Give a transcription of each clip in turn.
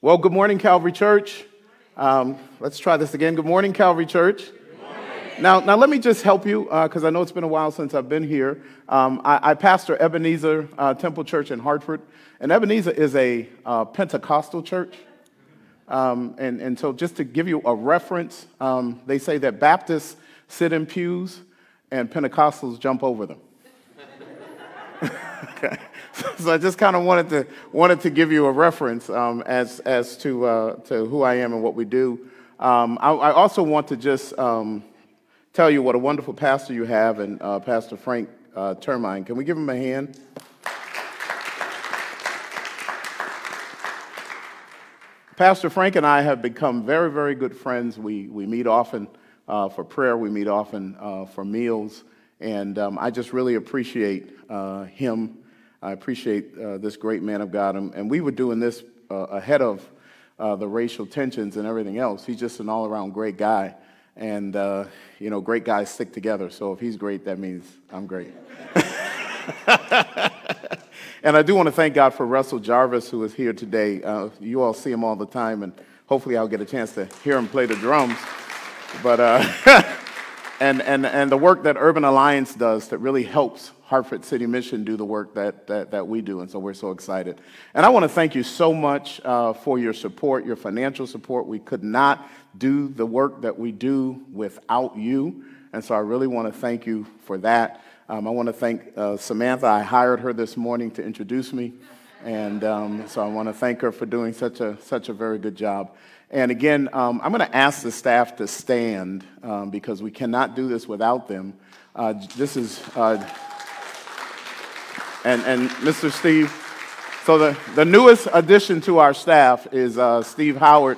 Well, good morning, Calvary Church. Let's try this again. Good morning, Calvary Church. Good morning. Now, let me just help you because I know it's been a while since I've been here. I pastor Ebenezer Temple Church in Hartford, and Ebenezer is a Pentecostal church. And so just to give you a reference, they say that Baptists sit in pews and Pentecostals jump over them. Okay. So I just kind of wanted to give you a reference as to who I am and what we do. I also want to just tell you what a wonderful pastor you have, and Pastor Frank Termine. Can we give him a hand? Pastor Frank and I have become very, very good friends. We meet often for prayer. We meet often for meals. And I just really appreciate him. I appreciate this great man of God. And we were doing this ahead of the racial tensions and everything else. He's just an all-around great guy. And, great guys stick together. So if he's great, that means I'm great. And I do want to thank God for Russell Jarvis, who is here today. You all see him all the time, and hopefully I'll get a chance to hear him play the drums. But and the work that Urban Alliance does that really helps Hartford City Mission do the work that we do, and so we're so excited. And I want to thank you so much for your support, your financial support. We could not do the work that we do without you, and so I really want to thank you for that. I want to thank Samantha. I hired her this morning to introduce me, and so I want to thank her for doing such a very good job. And again, I'm going to ask the staff to stand because we cannot do this without them. This is and Mr. Steve. So the newest addition to our staff is Steve Howard,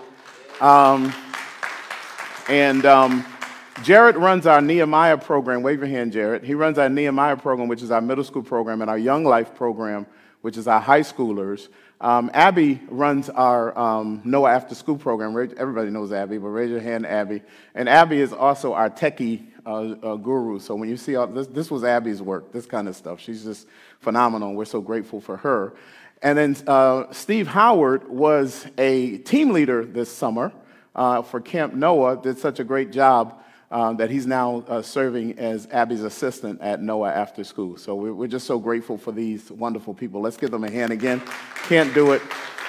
and Jared runs our Nehemiah program. Wave your hand, Jared. He runs our Nehemiah program, which is our middle school program, and our Young Life program, which is our high schoolers. Abby runs our Noah After School program. Everybody knows Abby, but raise your hand, Abby. And Abby is also our techie guru. So when you see all this was Abby's work, this kind of stuff. She's just phenomenal. We're so grateful for her. And then Steve Howard was a team leader this summer for Camp Noah. Did such a great job that he's now serving as Abby's assistant at Noah After School. So we're just so grateful for these wonderful people. Let's give them a hand again. Can't do it.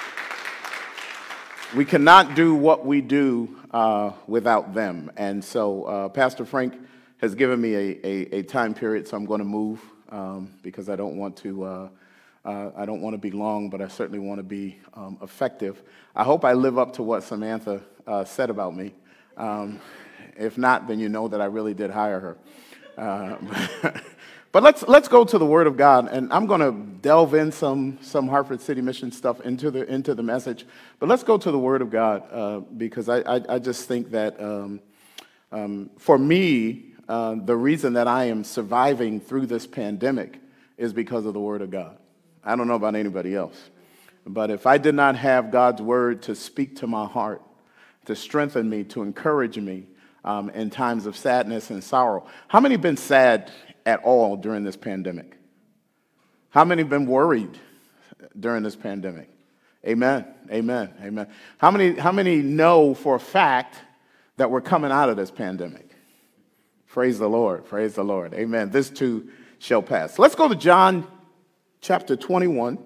We cannot do what we do without them. And so Pastor Frank has given me a time period, so I'm going to move because I don't want to be long, but I certainly want to be effective. I hope I live up to what Samantha said about me. If not, then you know that I really did hire her. But let's go to the Word of God, and I'm going to delve in some Hartford City Mission stuff into the message. But let's go to the Word of God because I just think that for me, the reason that I am surviving through this pandemic is because of the Word of God. I don't know about anybody else, but if I did not have God's Word to speak to my heart, to strengthen me, to encourage me, in times of sadness and sorrow. How many have been sad at all during this pandemic? How many have been worried during this pandemic? Amen, amen, amen. How many know for a fact that we're coming out of this pandemic? Praise the Lord, amen. This too shall pass. Let's go to John chapter 21.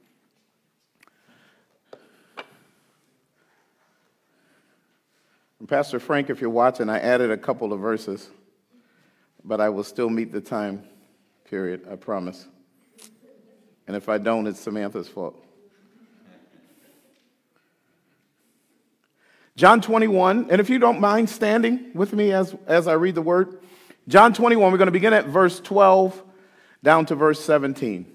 And Pastor Frank, if you're watching, I added a couple of verses, but I will still meet the time period, I promise. And if I don't, it's Samantha's fault. John 21, and if you don't mind standing with me as I read the word. John 21, we're going to begin at verse 12 down to verse 17.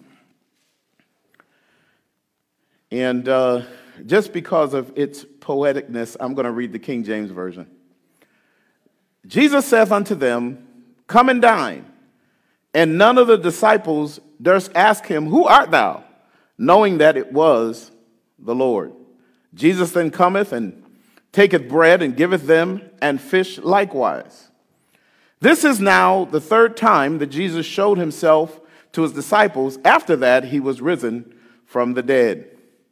And just because of its poeticness, I'm going to read the King James Version. Jesus saith unto them, Come and dine. And none of the disciples durst ask him, Who art thou? Knowing that it was the Lord. Jesus then cometh and taketh bread and giveth them, and fish likewise. This is now the third time that Jesus showed himself to his disciples. After that, he was risen from the dead.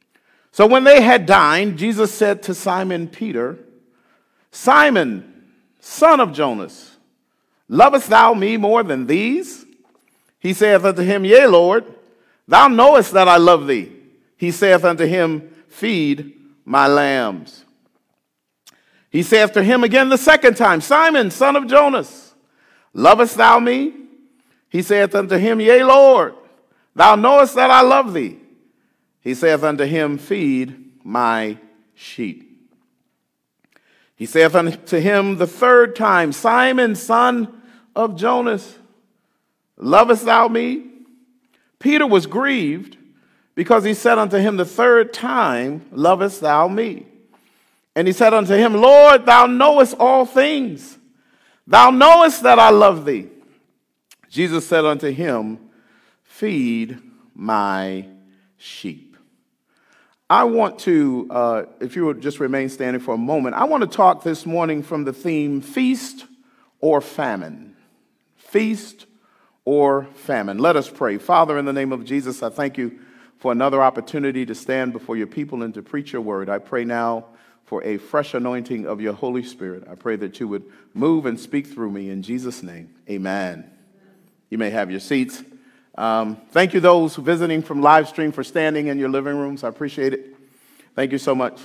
So when they had dined, Jesus said to Simon Peter, Simon, son of Jonas, lovest thou me more than these? He saith unto him, Yea, Lord, thou knowest that I love thee. He saith unto him, Feed my lambs. He saith to him again the second time, Simon, son of Jonas, lovest thou me? He saith unto him, Yea, Lord, thou knowest that I love thee. He saith unto him, Feed my sheep. He saith unto him the third time, Simon, son of Jonas, lovest thou me? Peter was grieved because he said unto him the third time, Lovest thou me? And he said unto him, Lord, thou knowest all things. Thou knowest that I love thee. Jesus said unto him, Feed my sheep. I want to, if you would just remain standing for a moment, I want to talk this morning from the theme, Feast or Famine. Feast or famine. Let us pray. Father, in the name of Jesus, I thank you for another opportunity to stand before your people and to preach your word. I pray now for a fresh anointing of your Holy Spirit. I pray that you would move and speak through me in Jesus' name. Amen. You may have your seats. Thank you those visiting from live stream for standing in your living rooms. I appreciate it. Thank you so much.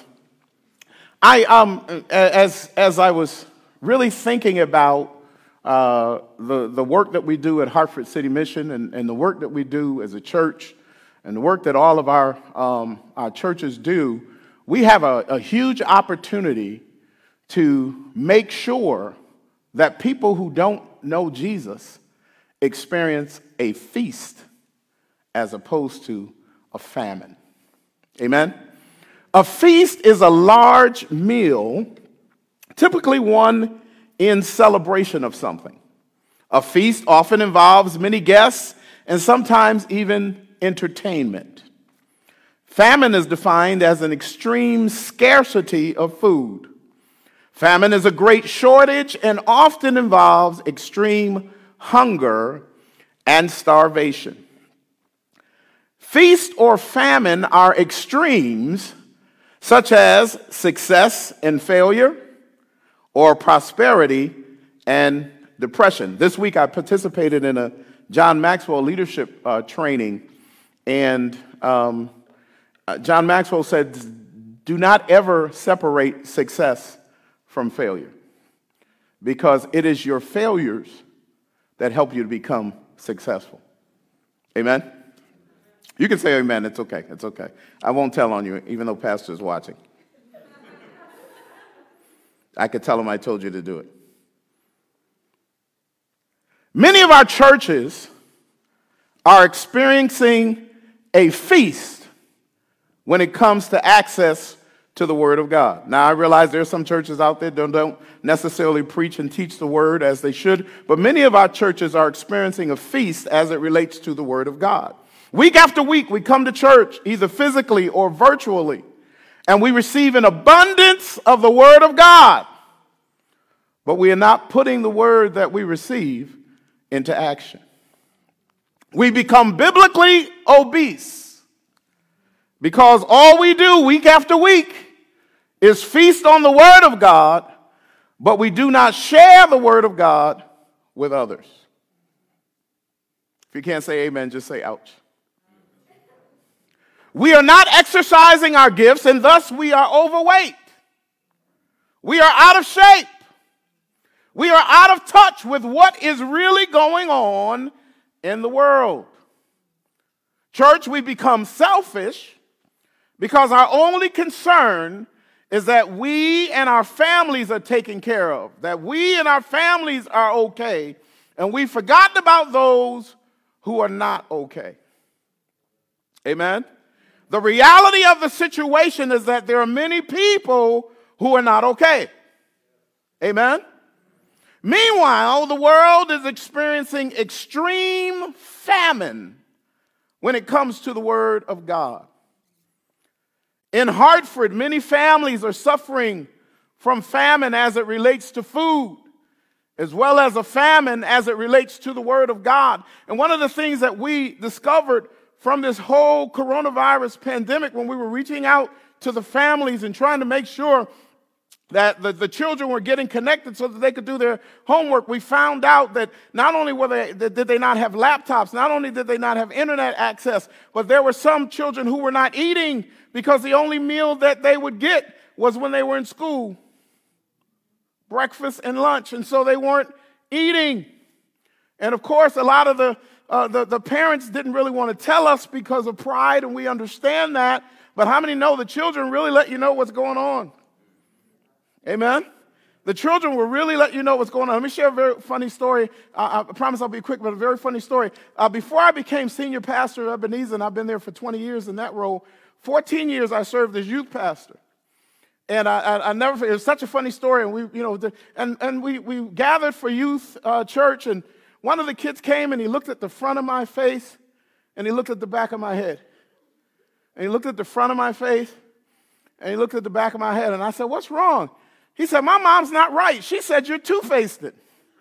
As I was really thinking about the work that we do at Hartford City Mission and the work that we do as a church and the work that all of our churches do, we have a huge opportunity to make sure that people who don't know Jesus experience a feast as opposed to a famine. Amen? A feast is a large meal, typically one in celebration of something. A feast often involves many guests and sometimes even entertainment. Famine is defined as an extreme scarcity of food. Famine is a great shortage and often involves extreme hunger and starvation. Feast or famine are extremes such as success and failure or prosperity and depression. This week I participated in a John Maxwell leadership training, and John Maxwell said, do not ever separate success from failure, because it is your failures that help you to become successful. Amen? You can say amen. It's okay. It's okay. I won't tell on you, even though Pastor's watching. I could tell him I told you to do it. Many of our churches are experiencing a feast when it comes to access to the Word of God. Now, I realize there are some churches out there that don't necessarily preach and teach the Word as they should, but many of our churches are experiencing a feast as it relates to the Word of God. Week after week, we come to church, either physically or virtually, and we receive an abundance of the Word of God, but we are not putting the Word that we receive into action. We become biblically obese because all we do week after week is feast on the Word of God, but we do not share the Word of God with others. If you can't say amen, just say ouch. We are not exercising our gifts, and thus we are overweight. We are out of shape. We are out of touch with what is really going on in the world. Church, we become selfish because our only concern is that we and our families are taken care of, that we and our families are okay, and we've forgotten about those who are not okay. Amen? The reality of the situation is that there are many people who are not okay. Amen? Meanwhile, the world is experiencing extreme famine when it comes to the Word of God. In Hartford, many families are suffering from famine as it relates to food, as well as a famine as it relates to the Word of God. And one of the things that we discovered from this whole coronavirus pandemic, when we were reaching out to the families and trying to make sure that the children were getting connected so that they could do their homework, we found out that not only did they not have laptops, not only did they not have internet access, but there were some children who were not eating because the only meal that they would get was when they were in school, breakfast and lunch, and so they weren't eating. And of course, a lot of the parents didn't really want to tell us because of pride, and we understand that, but how many know the children really let you know what's going on? Amen? The children will really let you know what's going on. Let me share a very funny story. I promise I'll be quick, but a very funny story. Before I became senior pastor at Ebenezer, and I've been there for 20 years in that role, 14 years I served as youth pastor. And I never forget, it was such a funny story. And we gathered for youth church, and one of the kids came and he looked at the front of my face and he looked at the back of my head. And he looked at the front of my face and he looked at the back of my head. And I said, "What's wrong?" He said, "My mom's not right. She said you're two-faced it."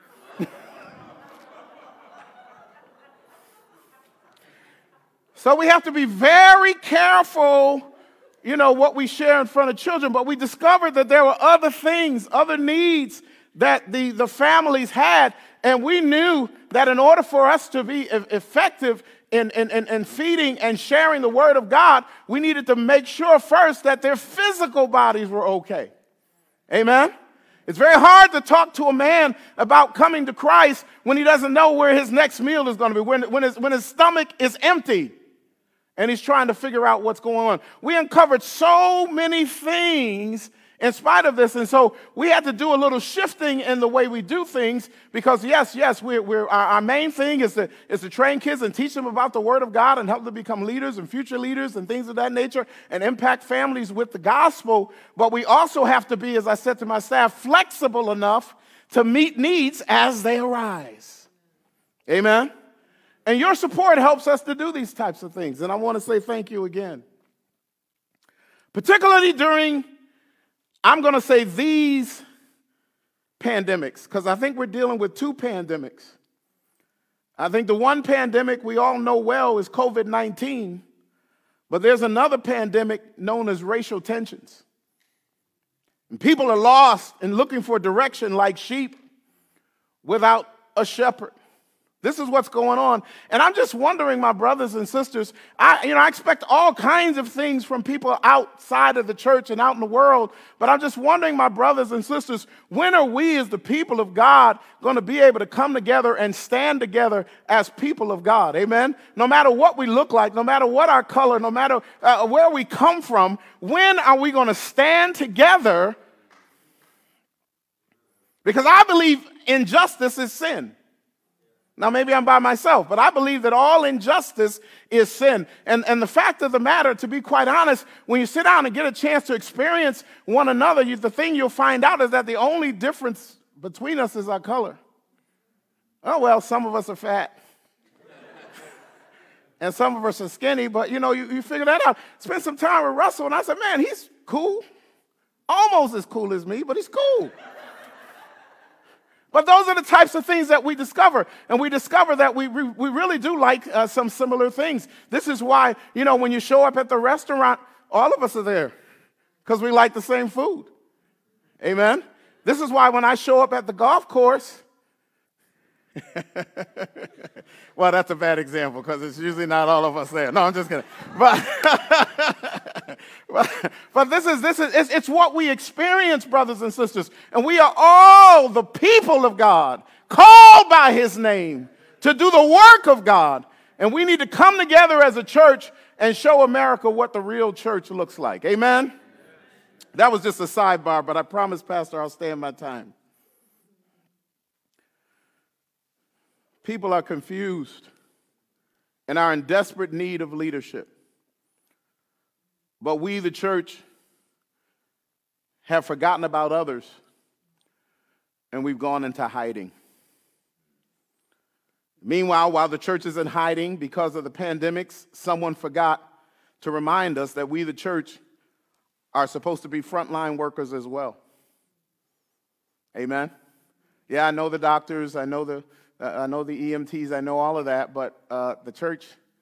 So we have to be very careful, what we share in front of children. But we discovered that there were other things, other needs that the families had. And we knew that in order for us to be effective in feeding and sharing the word of God, we needed to make sure first that their physical bodies were okay. Amen? It's very hard to talk to a man about coming to Christ when he doesn't know where his next meal is going to be, when his stomach is empty and he's trying to figure out what's going on. We uncovered so many things in spite of this, and so we had to do a little shifting in the way we do things because, yes, our main thing is to train kids and teach them about the Word of God and help them become leaders and future leaders and things of that nature and impact families with the gospel. But we also have to be, as I said to my staff, flexible enough to meet needs as they arise. Amen? And your support helps us to do these types of things, and I want to say thank you again. Particularly during, I'm going to say, these pandemics, because I think we're dealing with two pandemics. I think the one pandemic we all know well is COVID-19, but there's another pandemic known as racial tensions. And people are lost and looking for direction like sheep without a shepherd. This is what's going on. And I'm just wondering, my brothers and sisters, I expect all kinds of things from people outside of the church and out in the world, but I'm just wondering, my brothers and sisters, when are we as the people of God going to be able to come together and stand together as people of God? Amen? No matter what we look like, no matter what our color, no matter where we come from, when are we going to stand together? Because I believe injustice is sin. Now, maybe I'm by myself, but I believe that all injustice is sin. And the fact of the matter, to be quite honest, when you sit down and get a chance to experience one another, the thing you'll find out is that the only difference between us is our color. Oh, well, some of us are fat. And some of us are skinny, but, you figure that out. Spent some time with Russell, and I said, man, he's cool. Almost as cool as me, but he's cool. But those are the types of things that we discover. And we discover that we really do like some similar things. This is why, when you show up at the restaurant, all of us are there because we like the same food. Amen? This is why when I show up at the golf course, well, that's a bad example because it's usually not all of us there. No, I'm just kidding. But this is it's what we experience, brothers and sisters. And we are all the people of God, called by his name to do the work of God. And we need to come together as a church and show America what the real church looks like. Amen? That was just a sidebar, but I promise, Pastor, I'll stay in my time. People are confused and are in desperate need of leadership. But we, the church, have forgotten about others, and we've gone into hiding. Meanwhile, while the church is in hiding because of the pandemics, someone forgot to remind us that we, the church, are supposed to be frontline workers as well. Amen? Yeah, I know the doctors, I know the EMTs, I know all of that, but the church,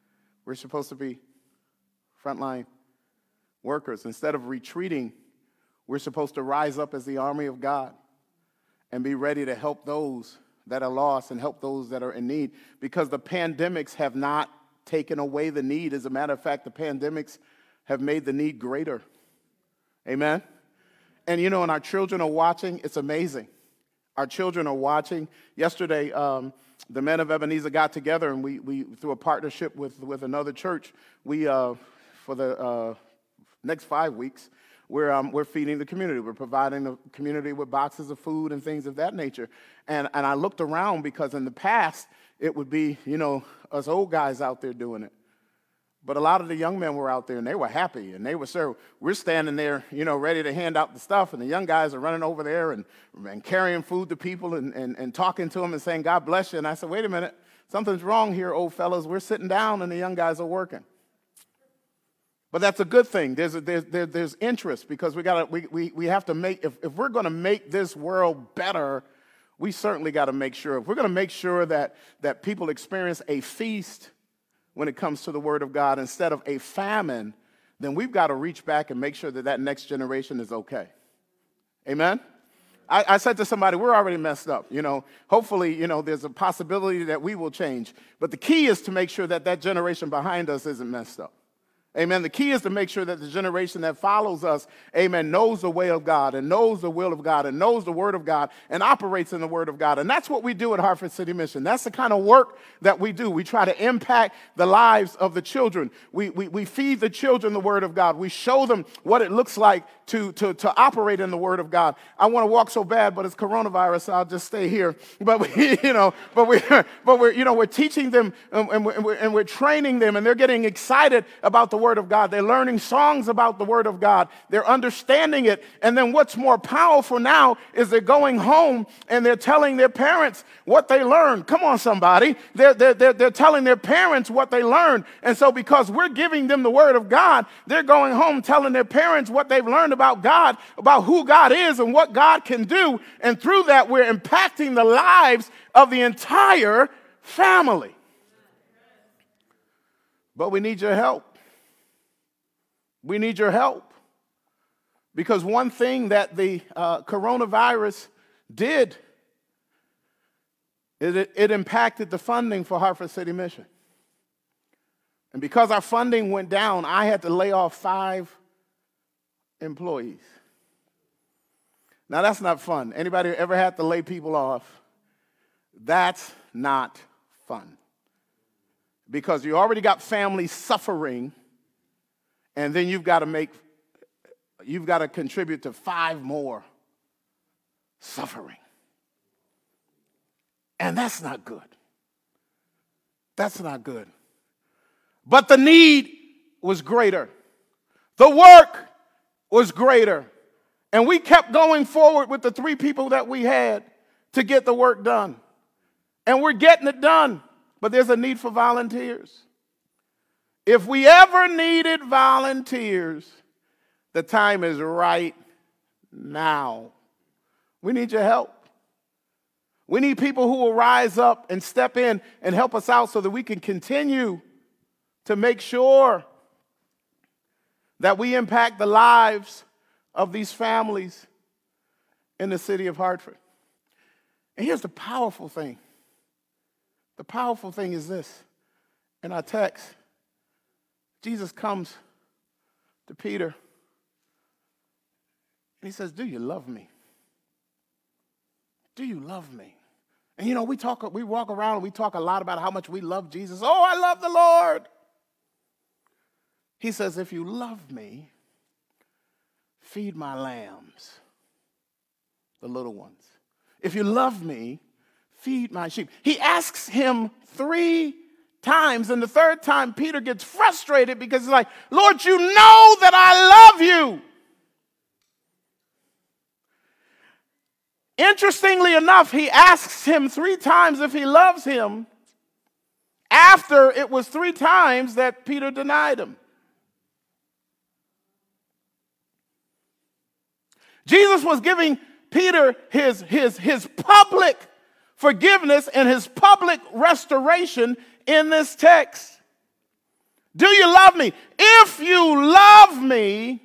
We're supposed to be frontline workers. Instead of retreating, we're supposed to rise up as the army of God and be ready to help those that are lost and help those that are in need, because the pandemics have not taken away the need. As a matter of fact, the pandemics have made the need greater. Amen? And you know, and our children are watching. It's amazing. Our children are watching. Yesterday, the men of Ebenezer got together, and we through a partnership with another church, we for the next 5 weeks, we're feeding the community. We're providing the community with boxes of food and things of that nature. And I looked around, because in the past, it would be, you know, us old guys out there doing it. But a lot of the young men were out there, and they were happy, and they were served. We're standing there, you know, ready to hand out the stuff, and the young guys are running over there and carrying food to people and talking to them and saying, God bless you. And I said, wait a minute, something's wrong here, old fellas. We're sitting down, and the young guys are working. But that's a good thing. There's interest, because we have to make, if we're going to make this world better, we certainly got to make sure. If we're going to make sure that people experience a feast when it comes to the Word of God instead of a famine, then we've got to reach back and make sure that next generation is okay. Amen? I said to somebody, we're already messed up. You know, hopefully, you know, there's a possibility that we will change. But the key is to make sure that generation behind us isn't messed up. Amen. The key is to make sure that the generation that follows us, amen, knows the way of God and knows the will of God and knows the Word of God and operates in the Word of God. And that's what we do at Hartford City Mission. That's the kind of work that we do. We try to impact the lives of the children. We feed the children the Word of God. We show them what it looks like to operate in the Word of God. I want to walk so bad, but it's coronavirus, so I'll just stay here. But we're teaching them, and we're training them, and they're getting excited about the Word of God. They're learning songs about the Word of God. They're understanding it. And then what's more powerful now is they're going home and they're telling their parents what they learned. Come on, somebody. They're telling their parents what they learned. And so because we're giving them the Word of God, they're going home telling their parents what they've learned about God, about who God is and what God can do. And through that, we're impacting the lives of the entire family. But we need your help. We need your help, because one thing that the coronavirus did is it impacted the funding for Hartford City Mission. And because our funding went down, I had to lay off 5 employees. Now, that's not fun. Anybody ever had to lay people off? That's not fun, because you already got families suffering. And then you've got to contribute to 5 more suffering. And that's not good. That's not good. But the need was greater. The work was greater. And we kept going forward with the 3 people that we had to get the work done. And we're getting it done. But there's a need for volunteers. If we ever needed volunteers, the time is right now. We need your help. We need people who will rise up and step in and help us out so that we can continue to make sure that we impact the lives of these families in the city of Hartford. And here's the powerful thing. The powerful thing is this. In our text, Jesus comes to Peter, and he says, do you love me? Do you love me? And you know, we walk around and we talk a lot about how much we love Jesus. Oh, I love the Lord. He says, if you love me, feed my lambs, the little ones. If you love me, feed my sheep. He asks him 3 times, and the 3rd time Peter gets frustrated because he's like, Lord, you know that I love you. Interestingly enough, he asks him 3 times if he loves him after it was 3 times that Peter denied him. Jesus was giving Peter his public forgiveness and his public restoration in this text. Do you love me? If you love me,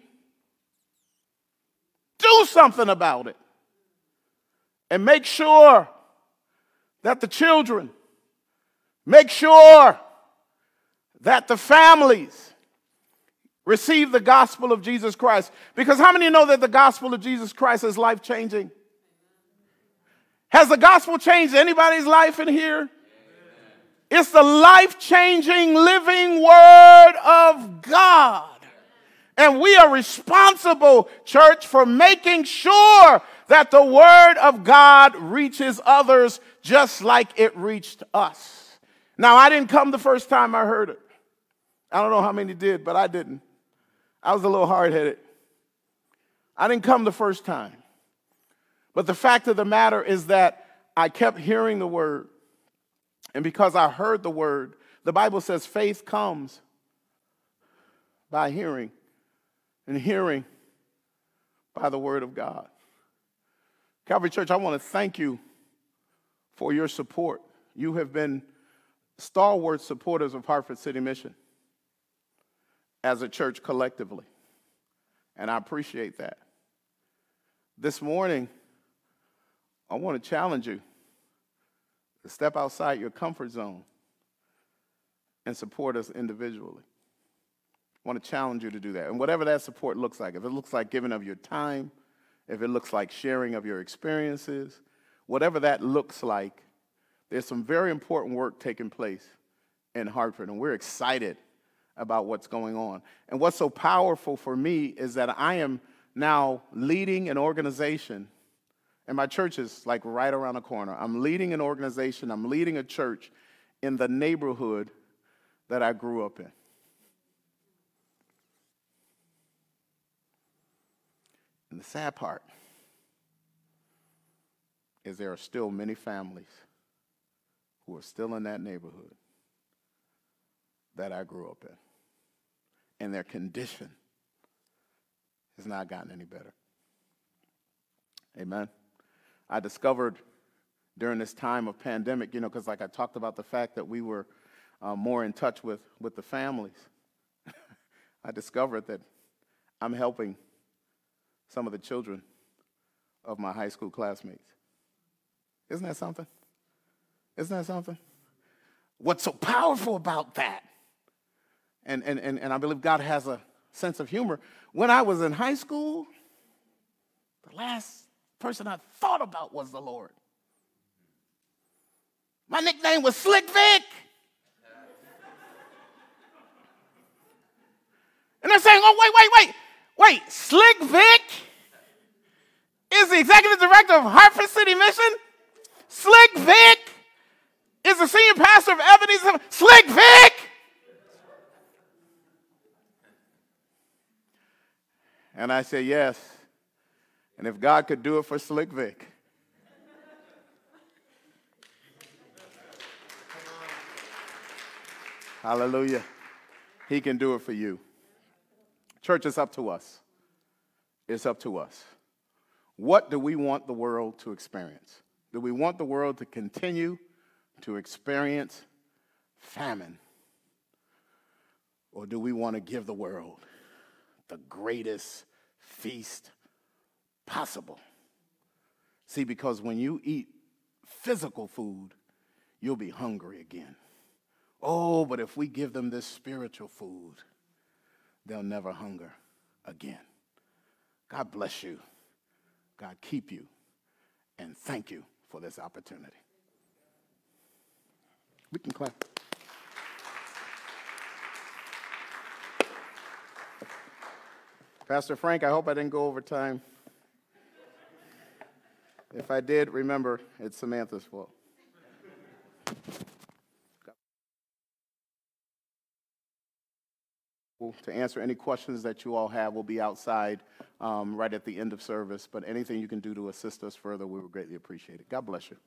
do something about it. And make sure that the children, make sure that the families receive the gospel of Jesus Christ. Because how many know that the gospel of Jesus Christ is life-changing? Has the gospel changed anybody's life in here? It's the life-changing, living word of God. And we are responsible, church, for making sure that the word of God reaches others just like it reached us. Now, I didn't come the first time I heard it. I don't know how many did, but I didn't. I was a little hard-headed. I didn't come the first time. But the fact of the matter is that I kept hearing the word. And because I heard the word, the Bible says faith comes by hearing, and hearing by the word of God. Calvary Church, I want to thank you for your support. You have been stalwart supporters of Hartford City Mission as a church collectively, and I appreciate that. This morning, I want to challenge you to step outside your comfort zone and support us individually. I want to challenge you to do that. And whatever that support looks like, if it looks like giving of your time, if it looks like sharing of your experiences, whatever that looks like, there's some very important work taking place in Hartford, and we're excited about what's going on. And what's so powerful for me is that I am now leading an organization. And my church is like right around the corner. I'm leading an organization, I'm leading a church in the neighborhood that I grew up in. And the sad part is there are still many families who are still in that neighborhood that I grew up in. And their condition has not gotten any better. Amen. I discovered during this time of pandemic, because like I talked about the fact that we were more in touch with the families, I discovered that I'm helping some of the children of my high school classmates. Isn't that something? Isn't that something? What's so powerful about that? And I believe God has a sense of humor. When I was in high school, the last person I thought about was the Lord. My nickname was Slick Vic. And they're saying, oh, wait, Slick Vic is the executive director of Hartford City Mission? Slick Vic is the senior pastor of Ebenezer. Slick Vic! And I say, yes. And if God could do it for Slick Vic, hallelujah, he can do it for you. Church, it's up to us. It's up to us. What do we want the world to experience? Do we want the world to continue to experience famine? Or do we want to give the world the greatest feast possible? See, because when you eat physical food, you'll be hungry again. Oh, but if we give them this spiritual food, they'll never hunger again. God bless you. God keep you. And thank you for this opportunity. We can clap. Pastor Frank, I hope I didn't go over time. If I did, remember, it's Samantha's fault. To answer any questions that you all have, we'll be outside right at the end of service. But anything you can do to assist us further, we would greatly appreciate it. God bless you.